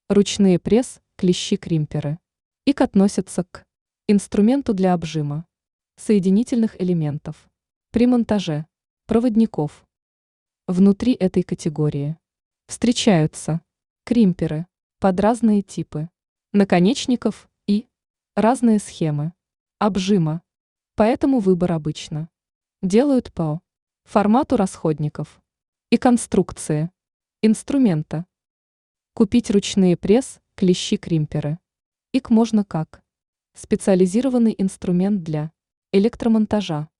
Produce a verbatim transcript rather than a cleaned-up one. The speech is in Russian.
Ручные пресс, клещи-кримперы. ИК относятся к инструменту для обжима соединительных элементов при монтаже проводников. Внутри этой категории встречаются кримперы под разные типы наконечников и разные схемы обжима, поэтому выбор обычно делают по формату расходников и конструкции инструмента. Купить ручные пресс, клещи-кримперы. ИК можно как специализированный инструмент для электромонтажа.